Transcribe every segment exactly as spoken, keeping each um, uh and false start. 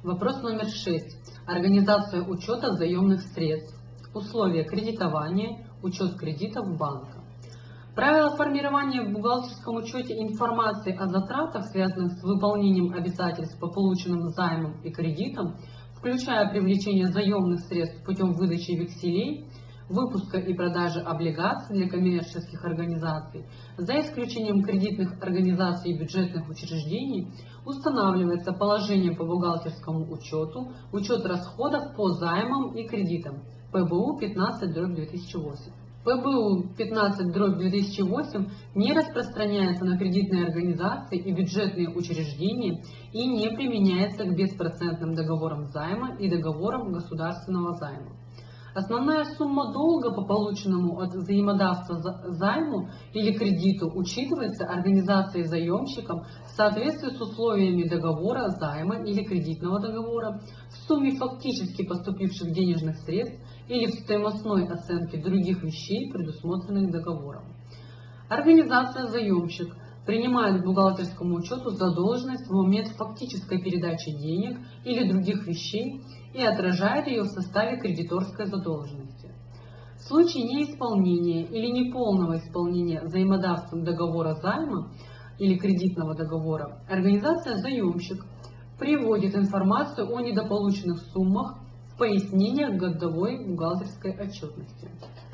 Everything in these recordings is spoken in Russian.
Вопрос номер шесть. Организация учета заемных средств. Условия кредитования, учет кредитов банка. Правила формирования в бухгалтерском учете информации о затратах, связанных с выполнением обязательств по полученным займам и кредитам, включая привлечение заемных средств путем выдачи векселей, выпуска и продажи облигаций для коммерческих организаций, за исключением кредитных организаций и бюджетных учреждений, устанавливается положение по бухгалтерскому учету, учет расходов по займам и кредитам Пэ Бэ У пятнадцать дробь две тысячи восемь. Пэ Бэ У пятнадцать дробь две тысячи восемь не распространяется на кредитные организации и бюджетные учреждения и не применяется к беспроцентным договорам займа и договорам государственного займа. Основная сумма долга по полученному от взаимодавца займу или кредиту учитывается организацией заемщиком в соответствии с условиями договора займа или кредитного договора, в сумме фактически поступивших денежных средств или в стоимостной оценке других вещей, предусмотренных договором. Организация заемщик принимает к бухгалтерскому учету задолженность в момент фактической передачи денег или других вещей и отражает ее в составе кредиторской задолженности. В случае неисполнения или неполного исполнения взаимодавцем договора займа или кредитного договора, организация заемщик приводит информацию о недополученных суммах в пояснениях годовой бухгалтерской отчетности.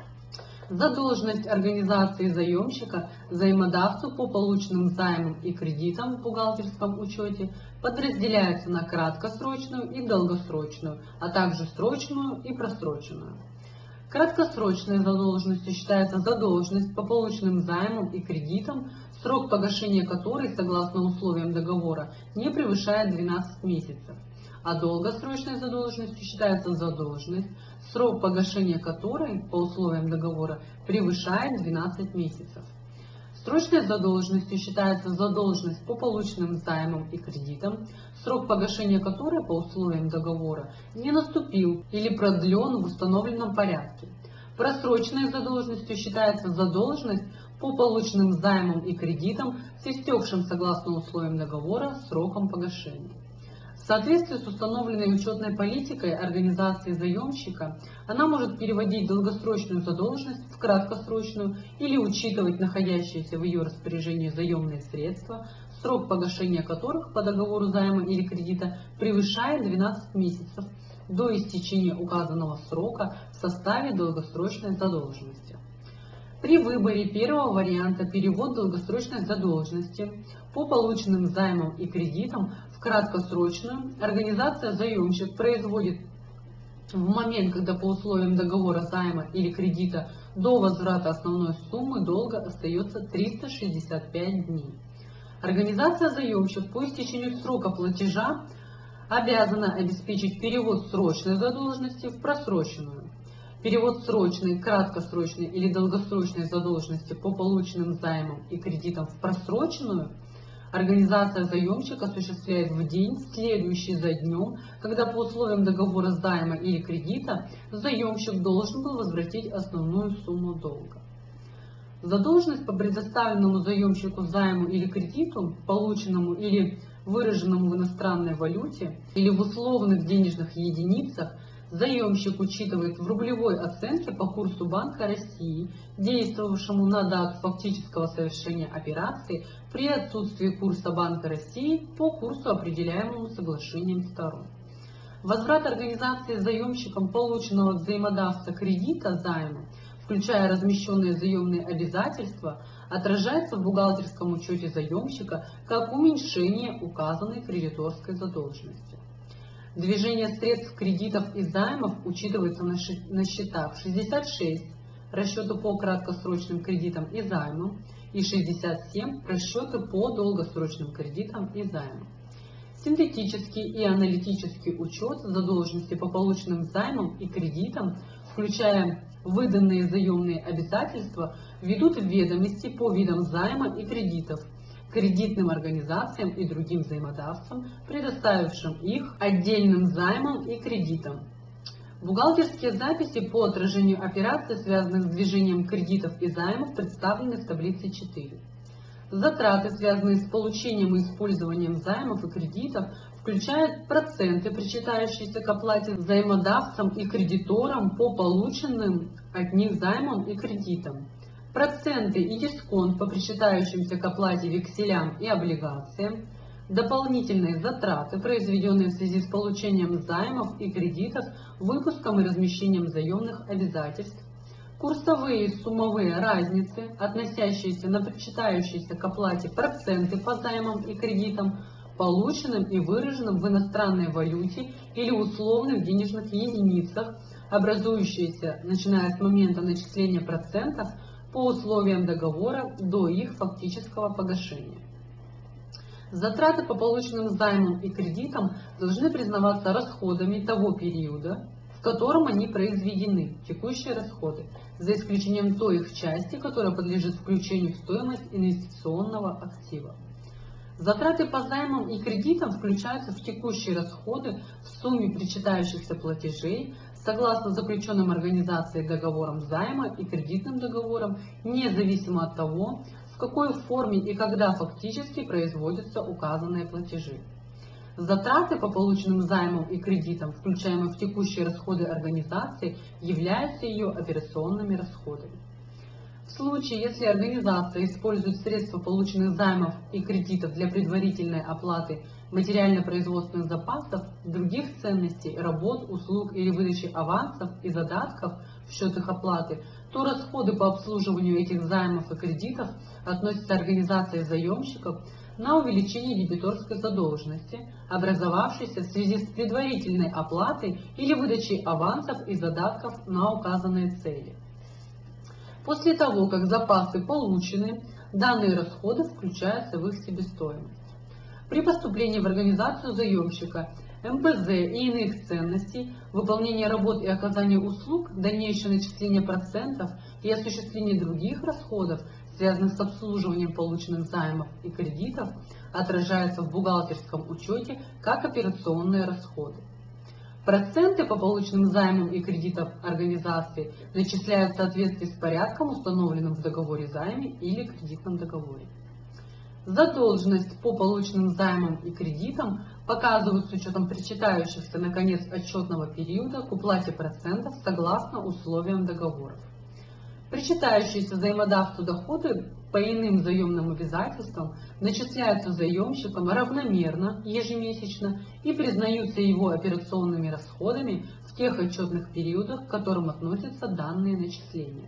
Задолженность организации заемщика заимодавцу по полученным займам и кредитам в бухгалтерском учете подразделяется на краткосрочную и долгосрочную, а также срочную и просроченную. Краткосрочной задолженностью считается задолженность по полученным займам и кредитам, срок погашения которой, согласно условиям договора, не превышает двенадцать месяцев. А долгосрочной задолженностью считается задолженность, срок погашения которой по условиям договора превышает двенадцать месяцев. Срочной задолженностью считается задолженность по полученным займам и кредитам, срок погашения которой по условиям договора не наступил или продлен в установленном порядке. Просроченной задолженностью считается задолженность по полученным займам и кредитам с истекшим согласно условиям договора сроком погашения. В соответствии с установленной учетной политикой организации заемщика, она может переводить долгосрочную задолженность в краткосрочную или учитывать находящиеся в ее распоряжении заемные средства, срок погашения которых по договору займа или кредита превышает двенадцать месяцев до истечения указанного срока в составе долгосрочной задолженности. При выборе первого варианта перевод долгосрочной задолженности по полученным займам и кредитам в краткосрочную организация заемщик производит в момент, когда по условиям договора займа или кредита до возврата основной суммы долга остается триста шестьдесят пять дней. Организация заемщик по истечению срока платежа обязана обеспечить перевод срочной задолженности в просроченную. Перевод срочной, краткосрочной или долгосрочной задолженности по полученным займам и кредитам в просроченную организация заемщик осуществляет в день, следующий за днем, когда по условиям договора займа или кредита заемщик должен был возвратить основную сумму долга. Задолженность по предоставленному заемщику займу или кредиту, полученному или выраженному в иностранной валюте или в условных денежных единицах, заемщик учитывает в рублевой оценке по курсу Банка России, действовавшему на дату фактического совершения операции при отсутствии курса Банка России по курсу, определяемому соглашением сторон. Возврат организации заемщиком полученного от взаимодавца кредита займа, включая размещенные заемные обязательства, отражается в бухгалтерском учете заемщика как уменьшение указанной кредиторской задолженности. Движение средств кредитов и займов учитывается на счетах шестьдесят шесть расчеты по краткосрочным кредитам и займам и шестьдесят семь расчеты по долгосрочным кредитам и займам. Синтетический и аналитический учет задолженности по полученным займам и кредитам, включая выданные заемные обязательства, ведут ведомости по видам займа и кредитов, кредитным организациям и другим взаимодавцам, предоставившим их отдельным займам и кредитам. Бухгалтерские записи по отражению операций, связанных с движением кредитов и займов, представлены в таблице четыре. Затраты, связанные с получением и использованием займов и кредитов, включают проценты, причитающиеся к оплате взаимодавцам и кредиторам по полученным от них займам и кредитам, проценты и дисконт по причитающимся к оплате векселям и облигациям, дополнительные затраты, произведенные в связи с получением займов и кредитов, выпуском и размещением заемных обязательств, курсовые и суммовые разницы, относящиеся на причитающиеся к оплате проценты по займам и кредитам, полученным и выраженным в иностранной валюте или условных денежных единицах, образующиеся, начиная с момента начисления процентов по условиям договора до их фактического погашения. Затраты по полученным займам и кредитам должны признаваться расходами того периода, в котором они произведены, текущие расходы, за исключением той их части, которая подлежит включению в стоимость инвестиционного актива. Затраты по займам и кредитам включаются в текущие расходы в сумме причитающихся платежей согласно заключенным организацией договорам займа и кредитным договорам, независимо от того, в какой форме и когда фактически производятся указанные платежи. Затраты по полученным займам и кредитам, включаемые в текущие расходы организации, являются ее операционными расходами. В случае, если организация использует средства полученных займов и кредитов для предварительной оплаты материально-производственных запасов, других ценностей, работ, услуг или выдачи авансов и задатков в счет их оплаты, то расходы по обслуживанию этих займов и кредитов относятся организации заемщиков на увеличение дебиторской задолженности, образовавшейся в связи с предварительной оплатой или выдачей авансов и задатков на указанные цели. После того, как запасы получены, данные расходы включаются в их себестоимость. При поступлении в организацию заемщика эм пэ зэ и иных ценностей, выполнение работ и оказание услуг, дальнейшее начисление процентов и осуществление других расходов, связанных с обслуживанием полученных займов и кредитов, отражается в бухгалтерском учете как операционные расходы. Проценты по полученным займам и кредитам организации начисляют в соответствии с порядком, установленным в договоре займа или кредитном договоре. Задолженность по полученным займам и кредитам показывают с учетом причитающихся на конец отчетного периода к уплате процентов согласно условиям договоров. Причитающиеся заимодавцу доходы по иным заемным обязательствам начисляются заемщиком равномерно, ежемесячно и признаются его операционными расходами в тех отчетных периодах, к которым относятся данные начисления.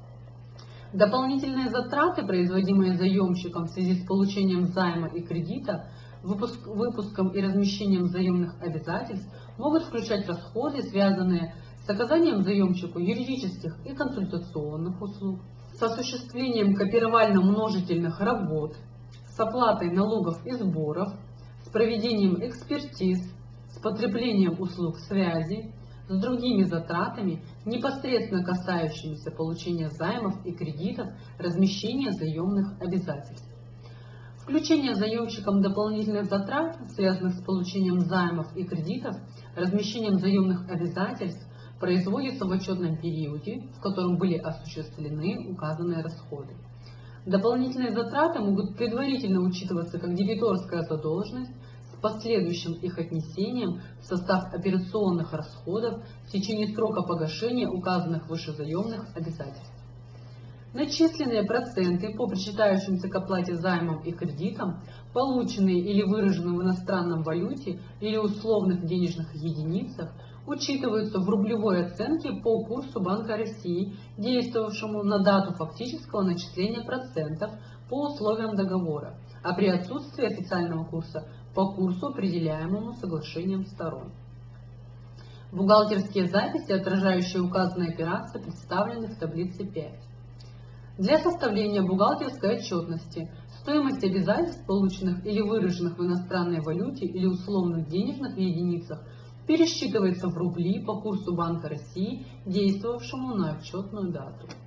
Дополнительные затраты, производимые заемщиком в связи с получением займа и кредита, выпуск, выпуском и размещением заемных обязательств, могут включать расходы, связанные с оказанием заемщику юридических и консультационных услуг, с осуществлением копировально-множительных работ, с оплатой налогов и сборов, с проведением экспертиз, с потреблением услуг связи, с другими затратами, непосредственно касающимися получения займов и кредитов, размещения заемных обязательств. Включение заемщиком дополнительных затрат, связанных с получением займов и кредитов, размещением заемных обязательств, производится в отчетном периоде, в котором были осуществлены указанные расходы. Дополнительные затраты могут предварительно учитываться как дебиторская задолженность с последующим их отнесением в состав операционных расходов в течение срока погашения указанных выше заемных обязательств. Начисленные проценты по причитающимся к оплате займам и кредитам, полученные или выраженные в иностранном валюте или условных денежных единицах, учитываются в рублевой оценке по курсу Банка России, действовавшему на дату фактического начисления процентов по условиям договора, а при отсутствии официального курса по курсу, определяемому соглашением сторон. Бухгалтерские записи, отражающие указанные операции, представлены в таблице пять. Для составления бухгалтерской отчетности стоимость обязательств, полученных или выраженных в иностранной валюте или условных денежных единицах, пересчитывается в рубли по курсу Банка России, действовавшему на отчетную дату.